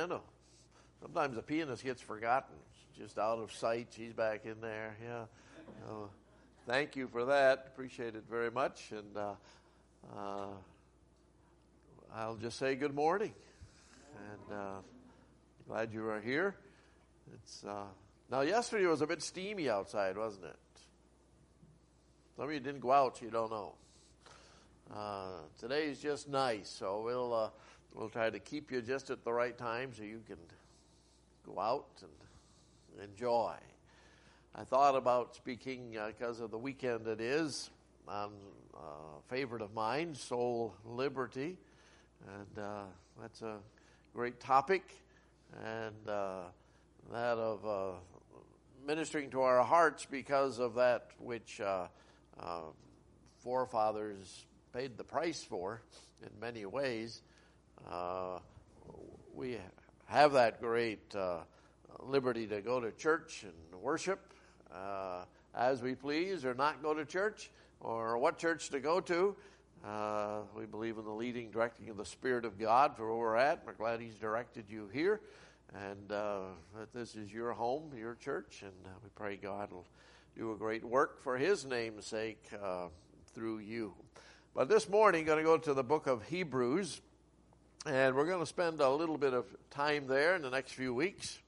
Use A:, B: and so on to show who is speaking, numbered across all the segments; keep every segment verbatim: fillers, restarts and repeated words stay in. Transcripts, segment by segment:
A: piano. Sometimes the pianist gets forgotten. She's just out of sight. She's back in there. Yeah. So, thank you for that. Appreciate it very much. And uh, uh, I'll just say good morning. And uh, glad you are here. It's uh, now yesterday was a bit steamy outside, wasn't it? Some of you didn't go out, so you don't know. Uh, today's just nice, so we'll uh, we'll try to keep you just at the right time so you can go out and enjoy. I thought about speaking because uh, of the weekend it is on a favorite of mine, soul liberty, and uh, that's a great topic, and uh, that of uh, ministering to our hearts because of that which uh, uh, forefathers paid the price for in many ways. Uh, we have that great uh, liberty to go to church and worship uh, as we please, or not go to church, or what church to go to. Uh, we believe in the leading, directing of the Spirit of God for where we're at. We're glad He's directed you here, and uh, that this is your home, your church, and uh, we pray God will do a great work for His name's sake uh, through you. But this morning, going to go to the book of Hebrews, and we're going to spend a little bit of time there in the next few weeks.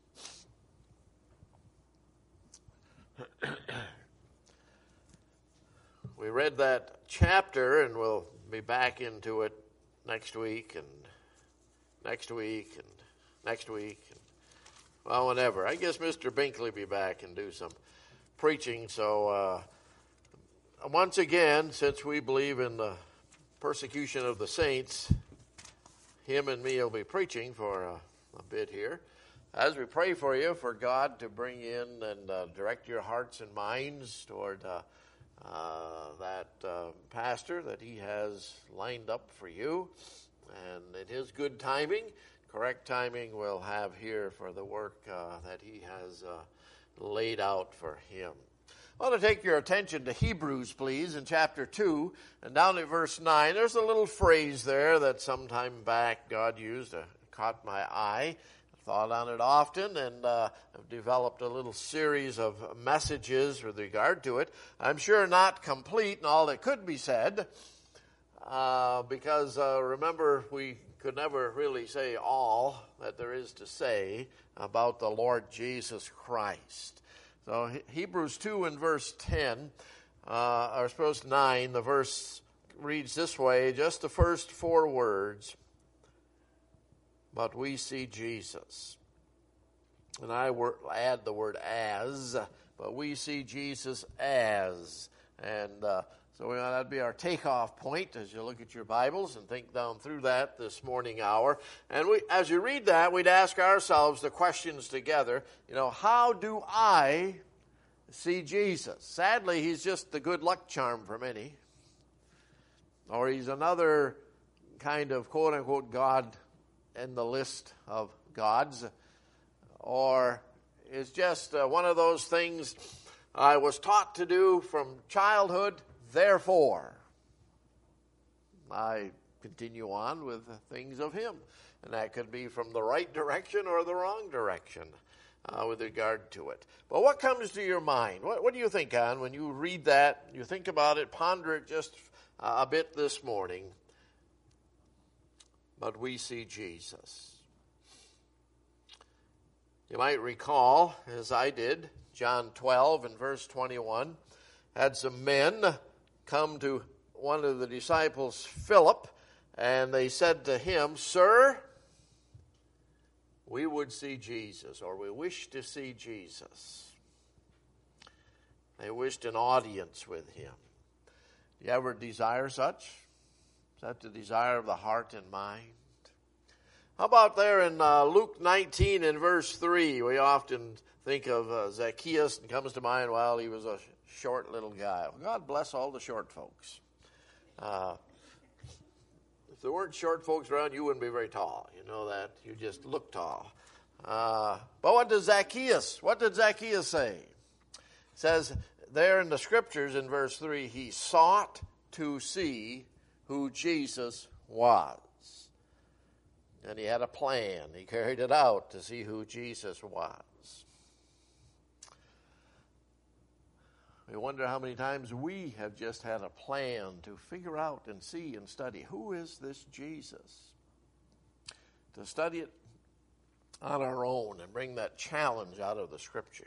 A: We read that chapter, and we'll be back into it next week, and next week, and next week, and well, whenever. I guess Mister Binkley will be back and do some preaching, so uh, once again, since we believe in the persecution of the saints, him and me will be preaching for a, a bit here. As we pray for you, for God to bring in and uh, direct your hearts and minds toward uh, uh, that uh, pastor that He has lined up for you, and in His good timing, correct timing, we'll have here for the work uh, that He has uh, laid out for him. I want to take your attention to Hebrews, please, in chapter two, and down at verse nine. There's a little phrase there that some time back God used. It caught my eye. I thought on it often, and uh, have developed a little series of messages with regard to it. I'm sure not complete in all that could be said, uh, because uh, remember, we could never really say all that there is to say about the Lord Jesus Christ. So Hebrews two and verse ten, uh, or suppose nine, the verse reads this way, just the first four words, but we see Jesus. And I wor- add the word as, but we see Jesus as. And uh, so that'd be our takeoff point as you look at your Bibles and think down through that this morning hour. And we, as you read that, we'd ask ourselves the questions together. You know, how do I see Jesus? Sadly, He's just the good luck charm for many. Or He's another kind of quote-unquote God in the list of gods. Or is just uh, one of those things I was taught to do from childhood, therefore I continue on with things of Him. And that could be from the right direction or the wrong direction uh, with regard to it. But what comes to your mind? What, what do you think on when you read that, you think about it, ponder it just uh, a bit this morning? But we see Jesus. You might recall, as I did, John twelve and verse twenty-one, had some men come to one of the disciples, Philip, and they said to him, "Sir, we would see Jesus," or "we wish to see Jesus." They wished an audience with Him. Do you ever desire such? Is that the desire of the heart and mind? How about there in uh, Luke nineteen and verse three? We often think of uh, Zacchaeus, and comes to mind, well, he was a short little guy. Well, God bless all the short folks. Uh, if there weren't short folks around, you wouldn't be very tall. You know that. You just look tall. Uh, but what does Zacchaeus, what did Zacchaeus say? It says there in the scriptures in verse three, he sought to see who Jesus was. and he had a plan. He carried it out to see who Jesus was. We wonder how many times we have just had a plan to figure out and see and study, who is this Jesus? To study it on our own and bring that challenge out of the Scriptures.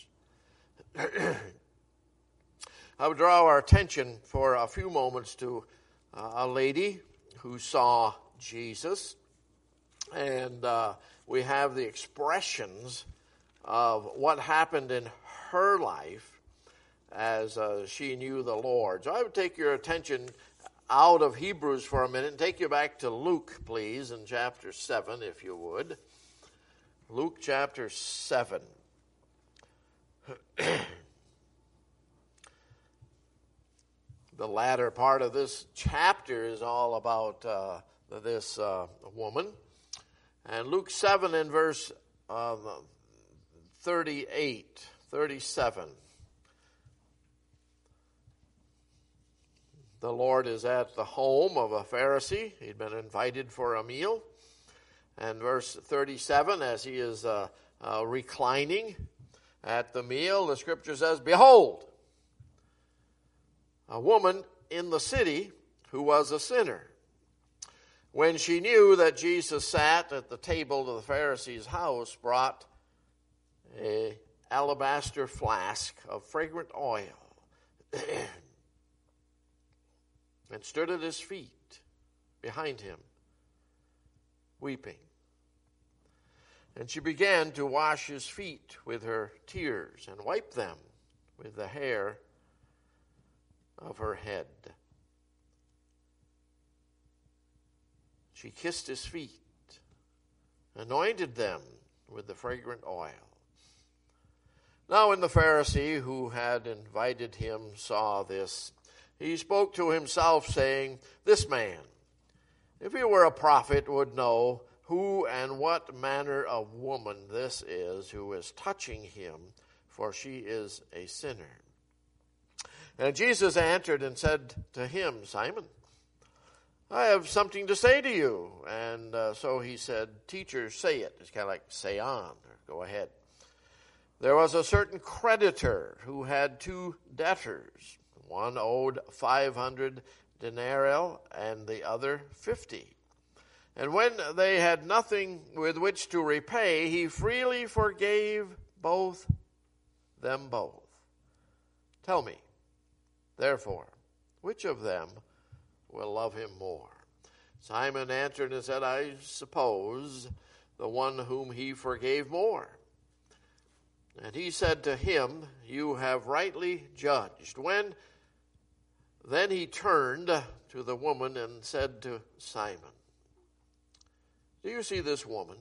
A: I would draw our attention for a few moments to uh, a lady who saw Jesus. And uh, we have the expressions of what happened in her life as uh, she knew the Lord. So I would take your attention out of Hebrews for a minute and take you back to Luke, please, in chapter seven, if you would. Luke chapter seven. The latter part of this chapter is all about uh, this uh, woman. And Luke seven in verse uh, thirty-eight, thirty-seven. The Lord is at the home of a Pharisee. He'd been invited for a meal. And verse thirty-seven, as he is uh, uh, reclining at the meal, the Scripture says, "Behold, a woman in the city who was a sinner. When she knew that Jesus sat at the table of the Pharisee's house, brought an alabaster flask of fragrant oil and stood at his feet behind him, weeping. And she began to wash his feet with her tears and wipe them with the hair of her head. She kissed his feet, anointed them with the fragrant oil. Now when the Pharisee who had invited him saw this, he spoke to himself, saying, This man, if he were a prophet, would know who and what manner of woman this is who is touching him, for she is a sinner. And Jesus answered and said to him, Simon, I have something to say to you. And uh, so he said, Teacher, say it. It's kind of like say on, or go ahead. There was a certain creditor who had two debtors. One owed five hundred denarii and the other fifty. And when they had nothing with which to repay, he freely forgave both them both. Tell me, therefore, which of them will love him more? Simon answered and said, I suppose the one whom he forgave more. And he said to him, You have rightly judged. When then he turned to the woman and said to Simon, Do you see this woman?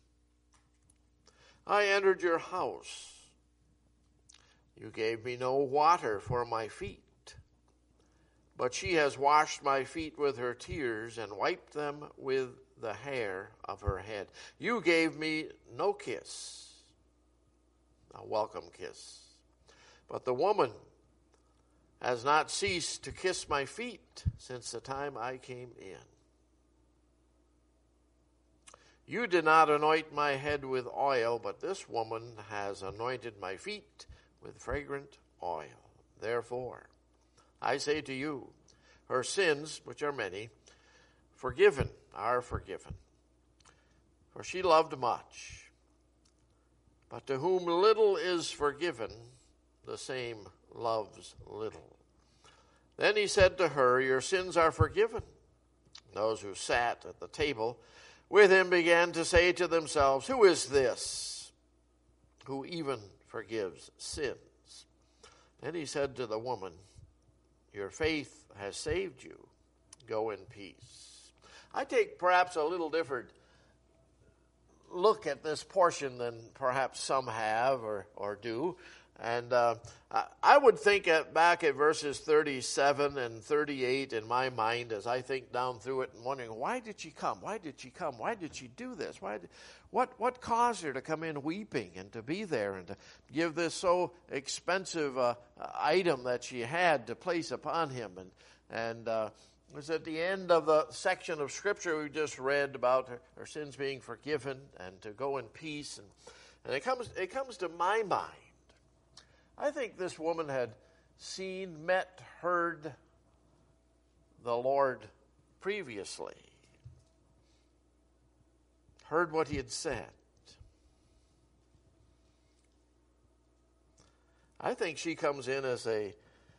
A: I entered your house. You gave me no water for my feet, but she has washed my feet with her tears and wiped them with the hair of her head. You gave me no kiss, a welcome kiss, but the woman has not ceased to kiss my feet since the time I came in. You did not anoint my head with oil, but this woman has anointed my feet with fragrant oil. Therefore, I say to you, her sins, which are many, forgiven, are forgiven. For she loved much. But to whom little is forgiven, the same loves little. Then he said to her, Your sins are forgiven. Those who sat at the table with him began to say to themselves, Who is this who even forgives sins? Then he said to the woman, Your faith has saved you. Go in peace. I take perhaps a little different look at this portion than perhaps some have or, or do. And uh, I would think at, back at verses thirty-seven and thirty-eight in my mind as I think down through it and wondering, why did she come? Why did she come? Why did she do this? Why did, what, what caused her to come in weeping and to be there and to give this so expensive uh, item that she had to place upon him? And, and uh, It was at the end of the section of Scripture we just read about her, her sins being forgiven and to go in peace. And, and it comes it comes to my mind. I think this woman had seen, met, heard the Lord previously. Heard what he had said. I think she comes in as a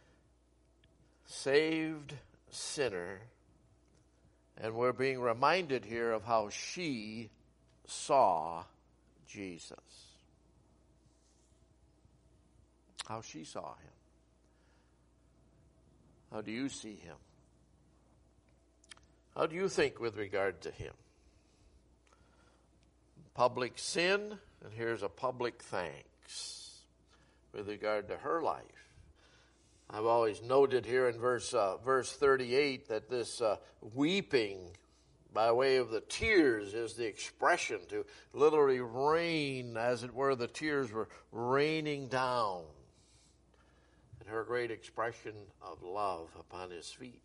A: saved sinner, and we're being reminded here of how she saw Jesus. How she saw him. How do you see him? How do you think with regard to him? Public sin, and here's a public thanks with regard to her life. I've always noted here in verse uh, verse thirty-eight that this uh, weeping by way of the tears is the expression to literally rain, as it were, the tears were raining down. And her great expression of love upon his feet.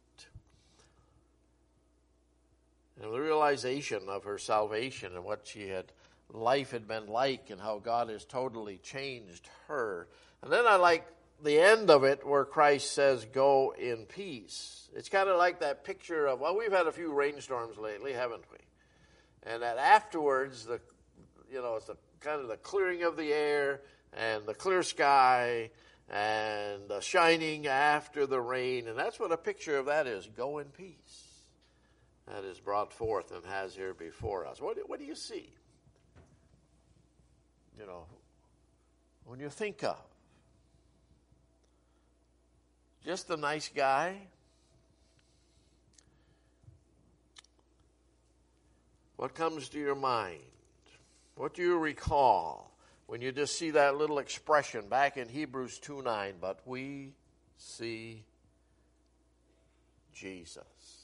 A: And the realization of her salvation and what she had, life had been like and how God has totally changed her. And then I like the end of it where Christ says, go in peace. It's kind of like that picture of, well, we've had a few rainstorms lately, haven't we? And that afterwards, the, you know, it's the kind of the clearing of the air and the clear sky and the shining after the rain. And that's what a picture of that is, go in peace. That is brought forth and has here before us. What, what do you see? You know, when you think of just a nice guy, what comes to your mind? What do you recall when you just see that little expression back in Hebrews two nine, but we see Jesus.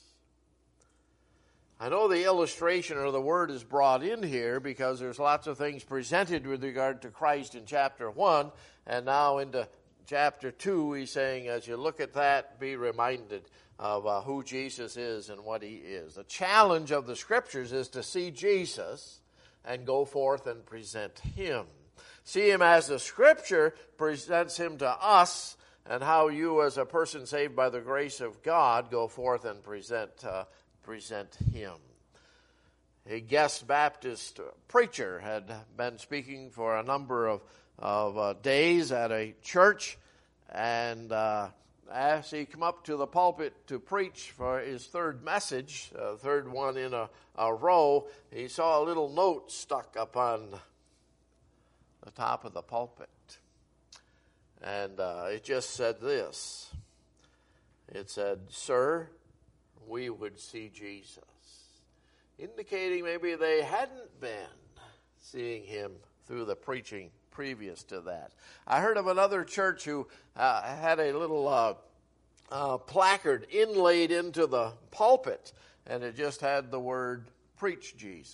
A: I know the illustration or the word is brought in here because there's lots of things presented with regard to Christ in chapter one, and now into chapter two he's saying, as you look at that, be reminded of uh, who Jesus is and what he is. The challenge of the Scriptures is to see Jesus and go forth and present him. See him as the Scripture presents him to us, and how you as a person saved by the grace of God go forth and present uh, present him. A guest Baptist preacher had been speaking for a number of, of uh, days at a church, and uh, as he come up to the pulpit to preach for his third message, uh, third one in a, a row, he saw a little note stuck upon the top of the pulpit. And uh, it just said this. It said, "Sir, we would see Jesus," indicating maybe they hadn't been seeing him through the preaching previous to that. I heard of another church who uh, had a little uh, uh, placard inlaid into the pulpit, and it just had the word, "Preach Jesus."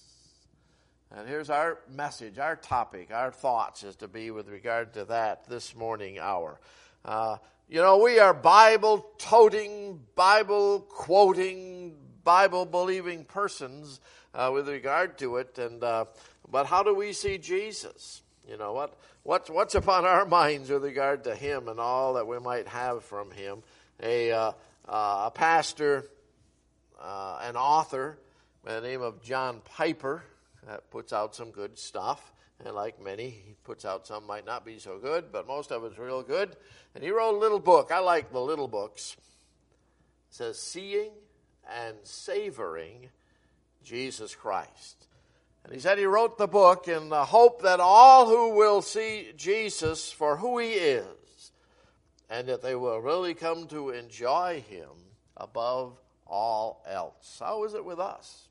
A: And here's our message, our topic, our thoughts is to be with regard to that this morning hour. Uh, You know, we are Bible-toting, Bible-quoting, Bible-believing persons uh, with regard to it. And uh, but how do we see Jesus? You know, what what's what's upon our minds with regard to him and all that we might have from him? A uh, uh, a pastor, uh, an author by the name of John Piper that puts out some good stuff. And like many, he puts out some might not be so good, but most of it's real good. And he wrote a little book. I like the little books. It says, Seeing and Savoring Jesus Christ. And he said he wrote the book in the hope that all who will see Jesus for who he is, and that they will really come to enjoy him above all else. How is it with us?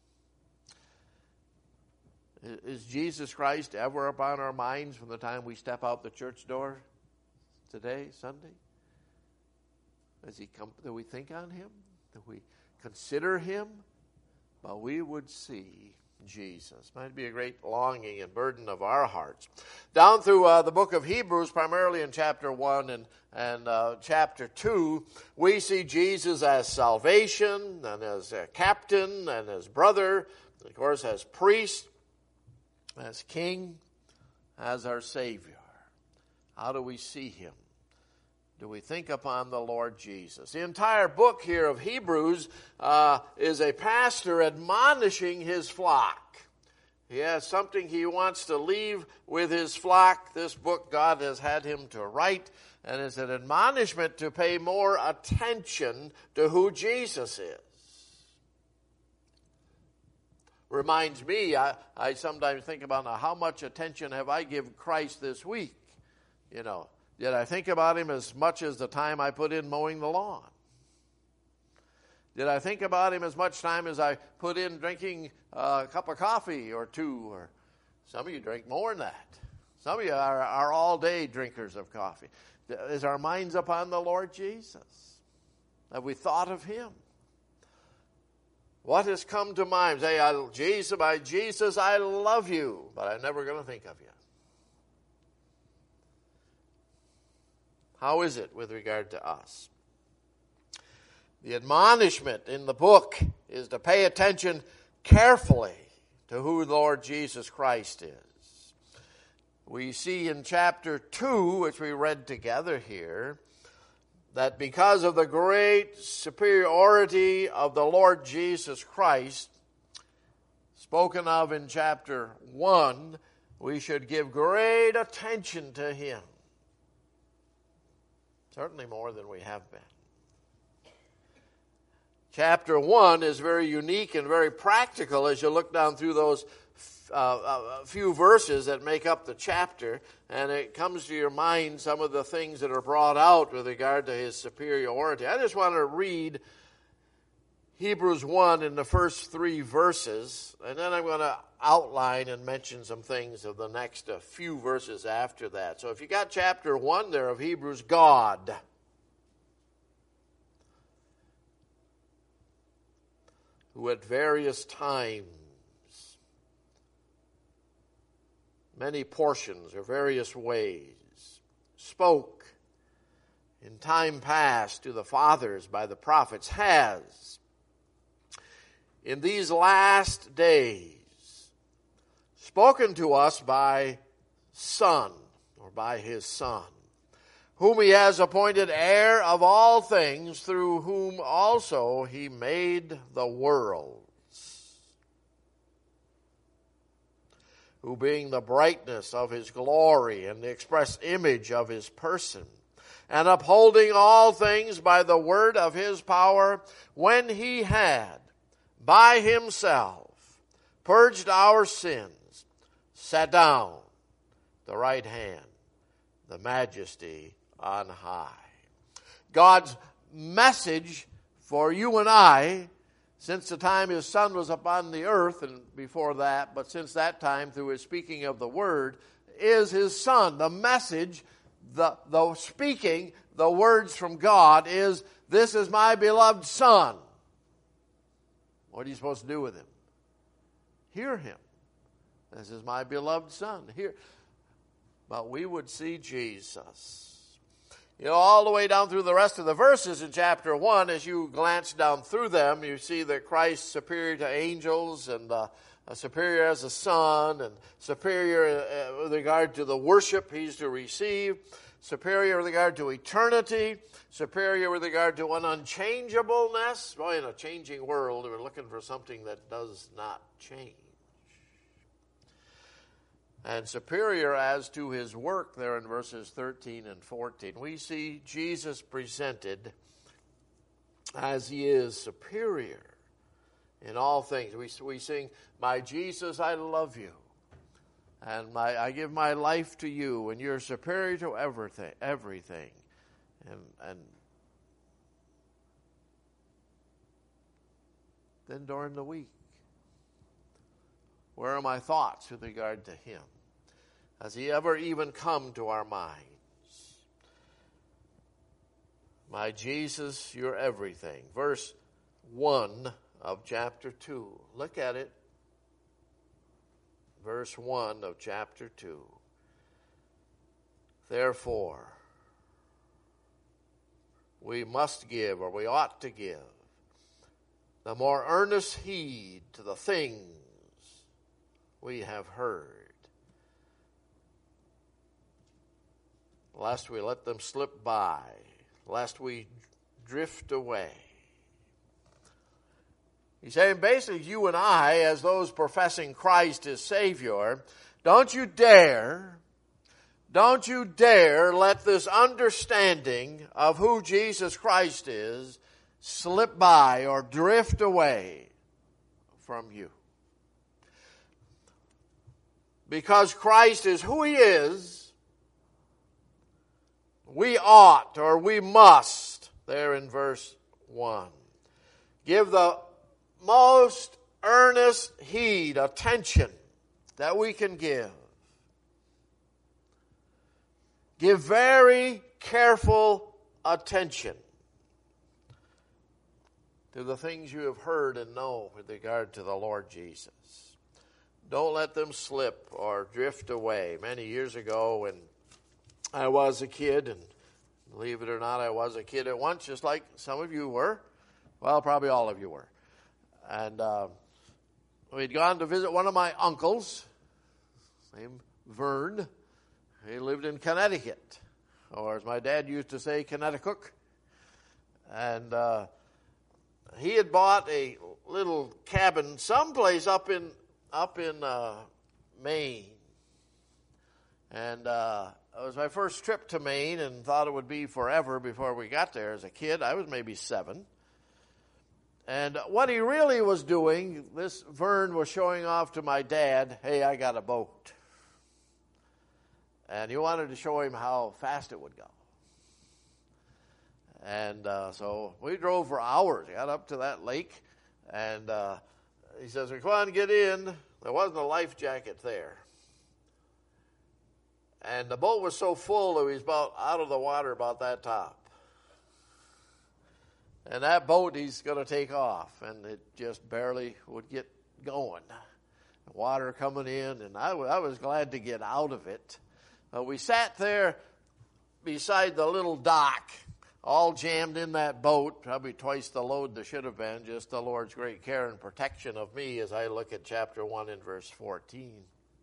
A: Is Jesus Christ ever upon our minds from the time we step out the church door today, Sunday? Does he come? Do we think on him? Do we consider him? But we would see Jesus. Might be a great longing and burden of our hearts. Down through uh, the book of Hebrews, primarily in chapter one and, and uh, chapter two, we see Jesus as salvation and as a captain and as brother, of course as priest, as king, as our Savior. How do we see him? Do we think upon the Lord Jesus? The entire book here of Hebrews uh, is a pastor admonishing his flock. He has something he wants to leave with his flock. This book God has had him to write, and is an admonishment to pay more attention to who Jesus is. Reminds me, I, I sometimes think about now, how much attention have I given Christ this week? You know, did I think about him as much as the time I put in mowing the lawn? Did I think about him as much time as I put in drinking a cup of coffee or two? Or some of you drink more than that. Some of you are, are all-day drinkers of coffee. Is our minds upon the Lord Jesus? Have we thought of him? What has come to mind? Say, I, Jesus, by Jesus, I love you, but I'm never going to think of you. How is it with regard to us? The admonishment in the book is to pay attention carefully to who the Lord Jesus Christ is. We see in chapter two, which we read together here, that because of the great superiority of the Lord Jesus Christ, spoken of in chapter one, we should give great attention to him. Certainly more than we have been. Chapter one is very unique and very practical as you look down through those uh, few verses that make up the chapter, and it comes to your mind some of the things that are brought out with regard to his superiority. I just want to read Hebrews one in the first three verses, and then I'm going to outline and mention some things of the next uh, few verses after that. So if you got chapter one there of Hebrews, God. Who at various times, many portions or various ways, spoke in time past to the fathers by the prophets, has in these last days spoken to us by Son, or by his Son, whom he has appointed heir of all things, through whom also he made the worlds, who being the brightness of his glory and the express image of his person, and upholding all things by the word of his power, when he had by himself purged our sins, sat down the right hand, the majesty on high. God's message for you and I, since the time his Son was upon the earth, and before that, but since that time through his speaking of the word, is his Son. The message, the, the speaking, the words from God is, this is my beloved Son. What are you supposed to do with him? Hear him. This is my beloved Son. Hear. But we would see Jesus. You know, all the way down through the rest of the verses in chapter one, as you glance down through them, you see that Christ is superior to angels, and uh, superior as a son, and superior uh, with regard to the worship he's to receive, superior with regard to eternity, superior with regard to an unchangeableness. Boy, in a changing world, we're looking for something that does not change. And superior as to his work there in verses thirteen and fourteen. We see Jesus presented as he is superior in all things. We, we sing, my Jesus, I love you. And my, I give my life to you, and you're superior to everything. everything. And, and then during the week, where are my thoughts with regard to him? Has he ever even come to our minds? My Jesus, you're everything. Verse one of chapter two. Look at it. verse one of chapter two. Therefore, we must give, or we ought to give, the more earnest heed to the things we have heard, lest we let them slip by, lest we drift away. He's saying basically you and I, as those professing Christ as Savior, don't you dare, don't you dare let this understanding of who Jesus Christ is slip by or drift away from you. Because Christ is who He is, we ought, or we must, there in verse one, give the most earnest heed, attention that we can give. Give very careful attention to the things you have heard and know with regard to the Lord Jesus. Don't let them slip or drift away. Many years ago when I was a kid, and believe it or not, I was a kid at once, just like some of you were. Well, probably all of you were. And uh, we'd gone to visit one of my uncles, named Vern. He lived in Connecticut, or as my dad used to say, Connecticut. And uh, he had bought a little cabin someplace up in up in uh, Maine. And uh, it was my first trip to Maine, and thought it would be forever before we got there. As a kid, I was maybe seven. And what he really was doing, this Vern was showing off to my dad, hey, I got a boat. And he wanted to show him how fast it would go. And uh, so we drove for hours. Got up to that lake, and uh, he says, come on, get in. There wasn't a life jacket there. And the boat was so full that he was about out of the water about that top. And that boat, he's going to take off, and it just barely would get going. Water coming in, and I, w- I was glad to get out of it. Uh, we sat there beside the little dock, all jammed in that boat, probably twice the load there should have been, just the Lord's great care and protection of me as I look at chapter one and verse fourteen.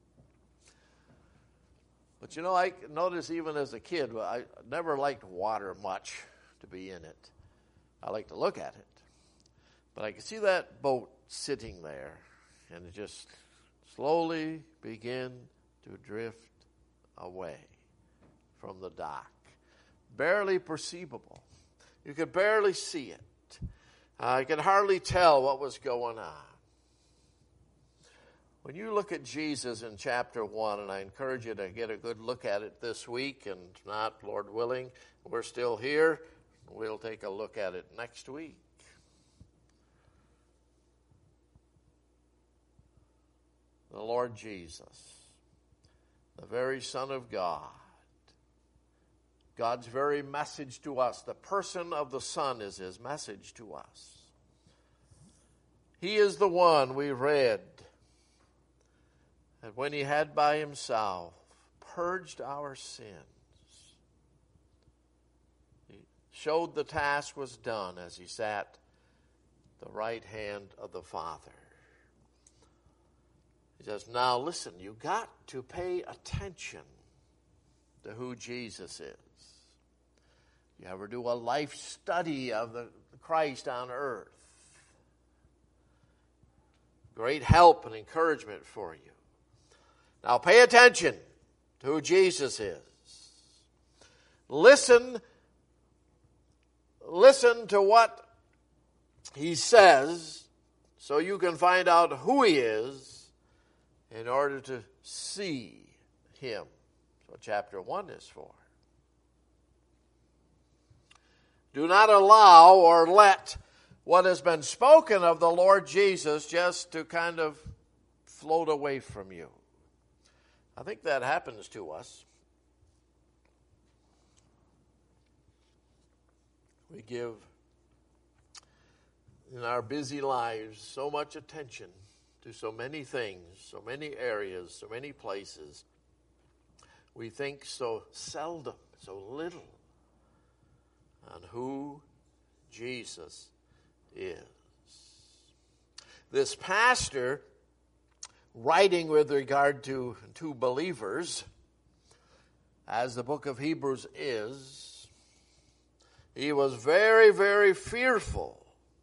A: But you know, I noticed even as a kid, I never liked water much to be in it. I like to look at it. But I could see that boat sitting there, and it just slowly began to drift away from the dock. Barely perceivable. You could barely see it. I could hardly tell what was going on. When you look at Jesus in chapter one, and I encourage you to get a good look at it this week, and not, Lord willing, we're still here, we'll take a look at it next week. The Lord Jesus, the very Son of God, God's very message to us. The person of the Son is His message to us. He is the one we read that when He had by Himself purged our sins, He showed the task was done as He sat at the right hand of the Father. He says, now listen, you got to pay attention to who Jesus is. You ever do a life study of the Christ on earth? Great help and encouragement for you. Now pay attention to who Jesus is. Listen, listen to what He says so you can find out who He is in order to see Him. That's what chapter one is for. Do not allow or let what has been spoken of the Lord Jesus just to kind of float away from you. I think that happens to us. We give, in our busy lives, so much attention to so many things, so many areas, so many places. We think so seldom, so little on who Jesus is. This pastor, writing with regard to, to believers, as the book of Hebrews is, he was very, very fearful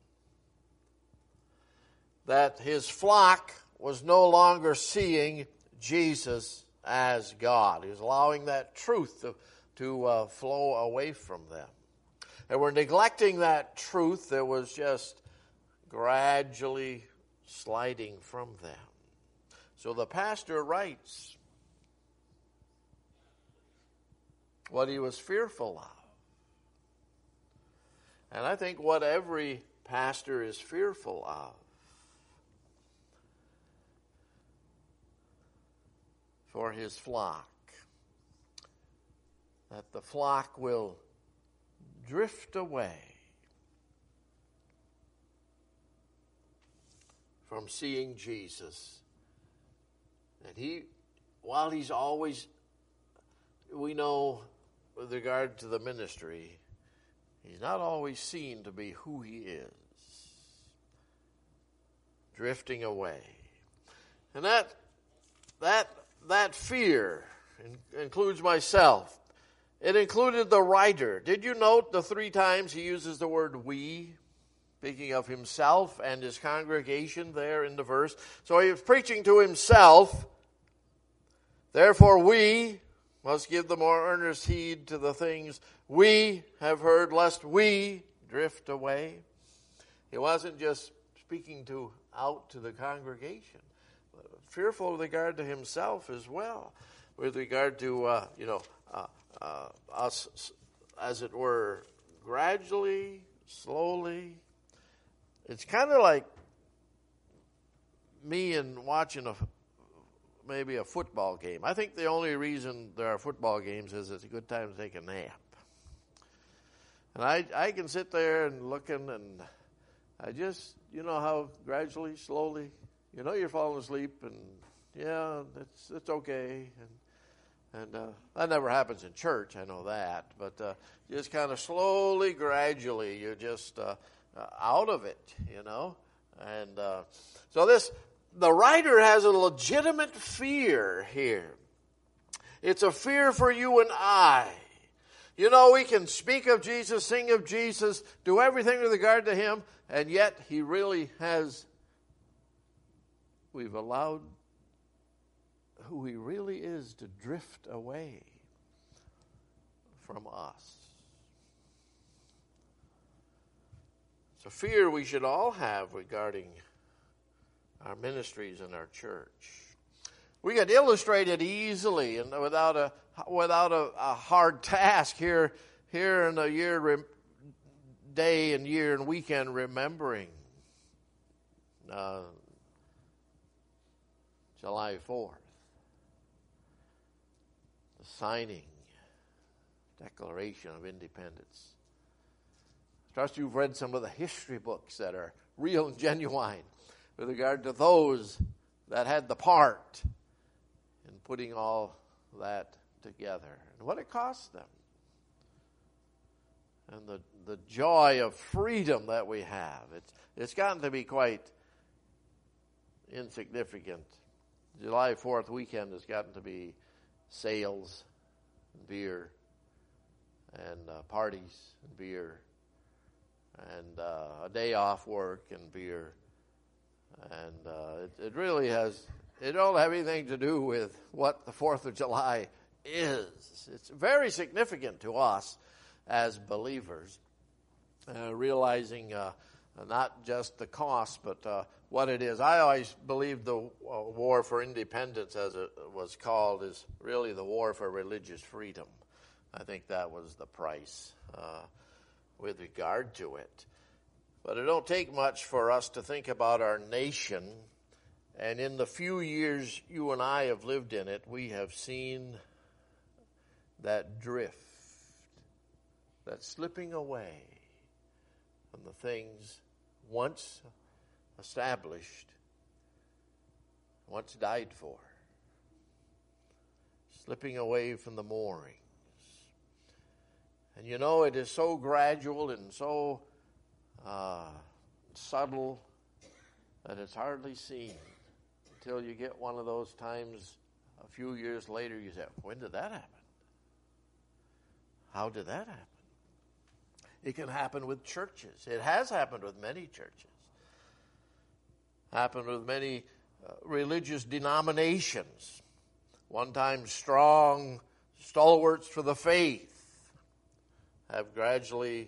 A: that his flock was no longer seeing Jesus as God. He was allowing that truth to, to uh, flow away from them. And we're neglecting that truth that was just gradually sliding from them. So the pastor writes what he was fearful of. And I think what every pastor is fearful of. For his flock. That the flock will drift away from seeing Jesus. And he, while he's always, we know with regard to the ministry, he's not always seen to be who he is. Drifting away. And that, that, that fear includes myself. It included the writer. Did you note the three times he uses the word we? Speaking of himself and his congregation there in the verse. So he was preaching to himself. Therefore we must give the more earnest heed to the things we have heard, lest we drift away. He wasn't just speaking to out to the congregation, but fearful with regard to himself as well, with regard to, uh, you know, uh, uh, us, as it were, gradually, slowly. It's kind of like me and watching a maybe a football game. I think the only reason there are football games is it's a good time to take a nap. And I I can sit there and looking, and I just, you know how gradually, slowly, you know you're falling asleep, and yeah, it's it's okay. And and uh, that never happens in church, I know that. But uh, just kind of slowly, gradually, you're just uh, uh, out of it, you know. And uh, so this, the writer has a legitimate fear here. It's a fear for you and I. You know, we can speak of Jesus, sing of Jesus, do everything with regard to him, and yet he really has, we've allowed who he really is to drift away from us. It's a fear we should all have regarding our ministries and our church. We can illustrate it easily and without a without a, a hard task here here in a year rem, day and year and weekend remembering uh, July fourth, the signing, Declaration of Independence. I trust you've read some of the history books that are real and genuine with regard to those that had the part in putting all that together and what it cost them. And the, the joy of freedom that we have. It's, it's gotten to be quite insignificant. July fourth weekend has gotten to be sales and beer and uh, parties and beer and uh, a day off work and beer. And uh, it, it really has, it don't have anything to do with what the fourth of July is. It's very significant to us as believers, uh, realizing uh, not just the cost, but uh, what it is. I always believed the uh, war for independence, as it was called, is really the war for religious freedom. I think that was the price uh, with regard to it. But it don't take much for us to think about our nation. And in the few years you and I have lived in it, we have seen that drift, that slipping away from the things once established once died for, slipping away from the moorings. And you know, it is so gradual and so uh, subtle that it's hardly seen until you get one of those times a few years later you say, when did that happen? How did that happen? It can happen with churches. It has happened with many churches. Happened with many uh, religious denominations. One time strong stalwarts for the faith have gradually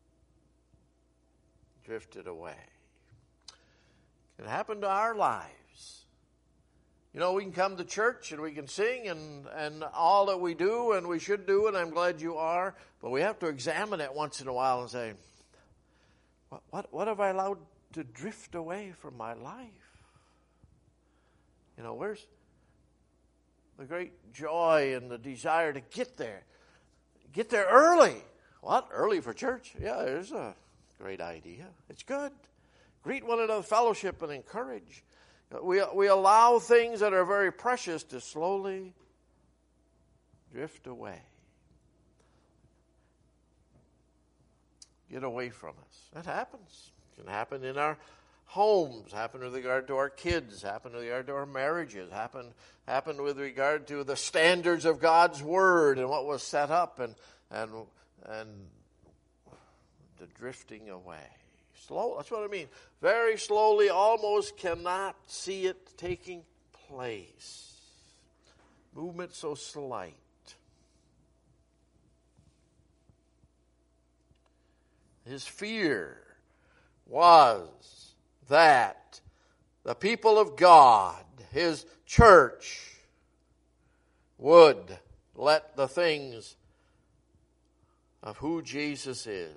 A: drifted away. It can happen to our lives. You know, we can come to church and we can sing and, and all that we do and we should do, and I'm glad you are, but we have to examine it once in a while and say, what, what, what have I allowed to drift away from my life? You know, where's the great joy and the desire to get there? Get there early. What? Early for church? Yeah, there's a great idea. It's good. Greet one another, fellowship, and encourage. We, we allow things that are very precious to slowly drift away. Get away from us. That happens. It can happen in our homes, happen with regard to our kids, happen with regard to our marriages, happen, happen with regard to the standards of God's Word and what was set up, and and and the drifting away. Slow, that's what I mean. Very slowly, almost cannot see it taking place. Movement so slight. His fear was that the people of God, his church, would let the things of who Jesus is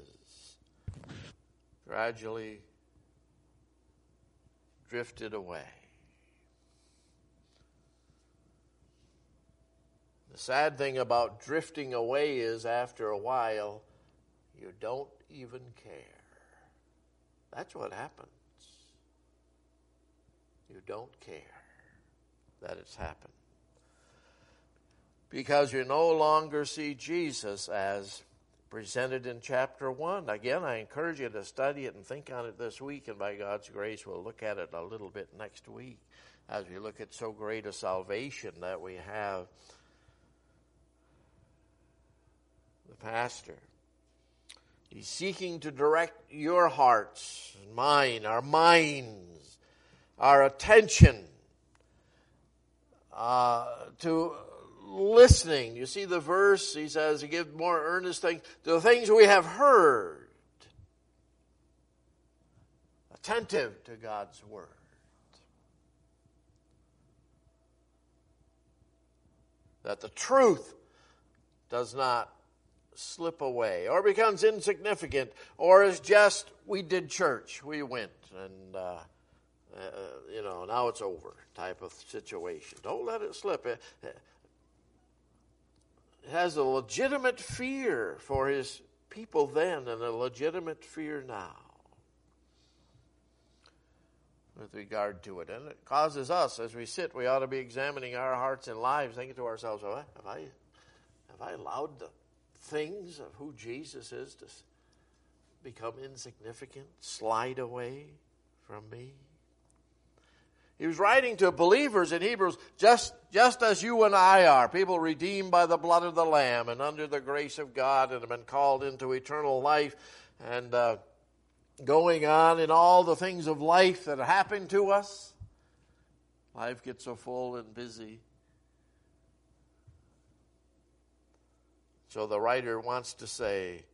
A: gradually drifted away. The sad thing about drifting away is after a while, you don't even care. That's what happens. You don't care that it's happened. Because you no longer see Jesus as presented in chapter one. Again, I encourage you to study it and think on it this week, and by God's grace, we'll look at it a little bit next week as we look at so great a salvation that we have. The pastor, he's seeking to direct your hearts and mine, our minds, our attention uh, to listening. You see the verse, he says, he gives more earnest things to the things we have heard. Attentive to God's Word. That the truth does not slip away or becomes insignificant or is just, we did church, we went, and uh, uh, you know, now it's over type of situation. Don't let it slip. It, it has a legitimate fear for his people then and a legitimate fear now with regard to it. And it causes us, as we sit, we ought to be examining our hearts and lives, thinking to ourselves, oh, have I, have I allowed the things of who Jesus is to become insignificant, slide away from me? He was writing to believers in Hebrews, just, just as you and I are, people redeemed by the blood of the Lamb and under the grace of God and have been called into eternal life, and uh, going on in all the things of life that happen to us. Life gets so full and busy. So the writer wants to say,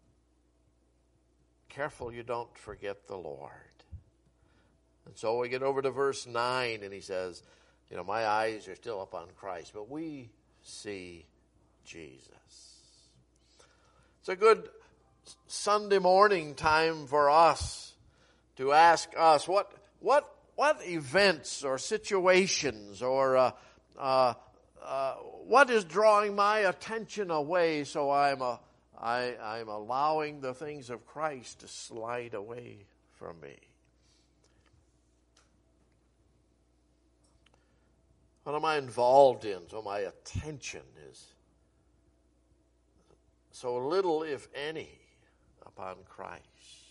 A: careful you don't forget the Lord. And so we get over to verse nine, and he says, you know, my eyes are still up on Christ, but we see Jesus. It's a good Sunday morning time for us to ask us, what what what events or situations or uh, uh, uh, what is drawing my attention away so I'm a, I, I'm allowing the things of Christ to slide away from me? What am I involved in? So my attention is so little, if any, upon Christ.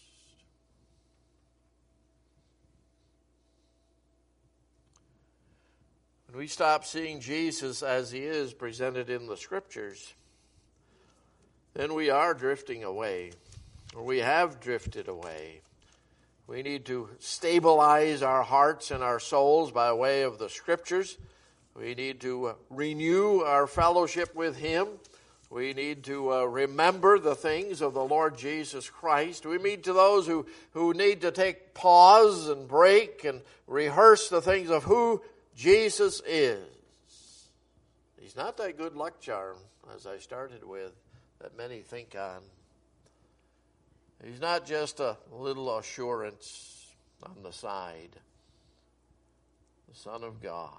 A: When we stop seeing Jesus as he is presented in the Scriptures, then we are drifting away, or we have drifted away. We need to stabilize our hearts and our souls by way of the Scriptures. We need to renew our fellowship with him. We need to uh, remember the things of the Lord Jesus Christ. We meet to those who, who need to take pause and break and rehearse the things of who Jesus is. He's not that good luck charm, as I started with, that many think on. He's not just a little assurance on the side. The Son of God.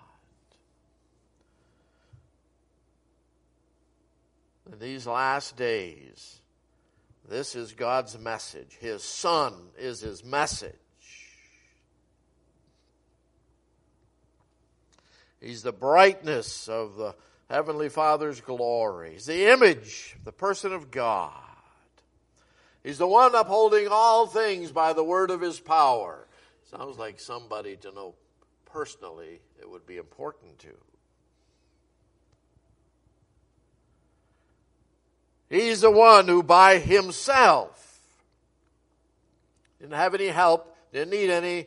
A: In these last days, this is God's message. His Son is his message. He's the brightness of the Heavenly Father's glory. He's the image, the person of God. He's the one upholding all things by the word of his power. Sounds like somebody to know personally it would be important to. He's the one who by himself didn't have any help, didn't need any,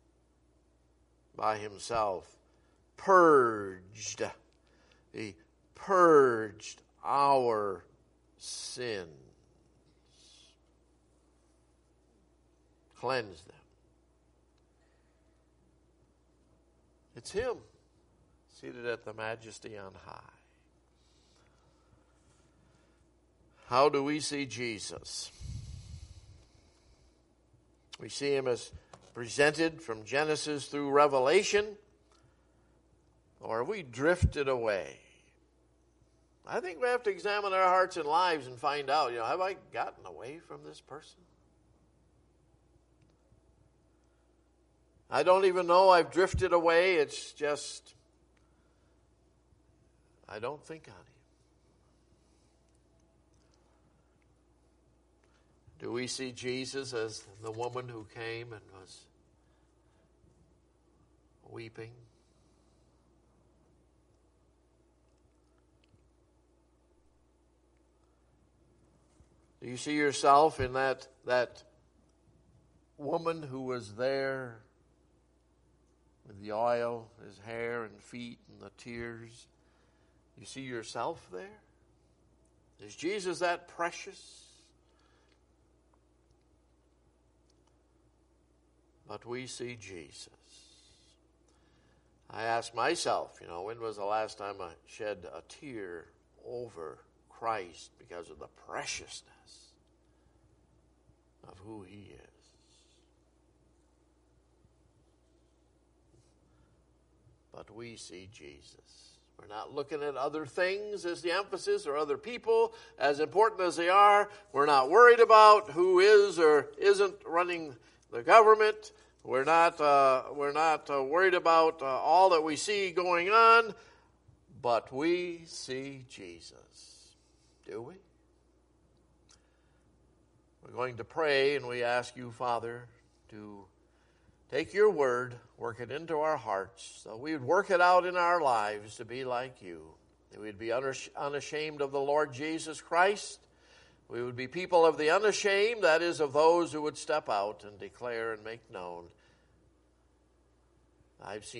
A: by himself purged. He purged our sins. Cleansed them. It's him, seated at the majesty on high. How do we see Jesus? We see him as presented from Genesis through Revelation, or have we drifted away? I think we have to examine our hearts and lives and find out, you know, have I gotten away from this person? I don't even know I've drifted away. It's just, I don't think on him. Do we see Jesus as the woman who came and was weeping? Do you see yourself in that, that woman who was there with the oil, his hair and feet and the tears? You see yourself there? Is Jesus that precious? But we see Jesus. I ask myself, you know, when was the last time I shed a tear over Christ because of the preciousness of who he is? But we see Jesus. We're not looking at other things as the emphasis or other people, as important as they are. We're not worried about who is or isn't running the government. We're not uh, we're not uh, worried about uh, all that we see going on, but we see Jesus. Do we? We're going to pray, and we ask you, Father, to take your word, work it into our hearts, so we would work it out in our lives to be like you. That we'd be unashamed of the Lord Jesus Christ. We would be people of the unashamed, that is, of those who would step out and declare and make known, I've seen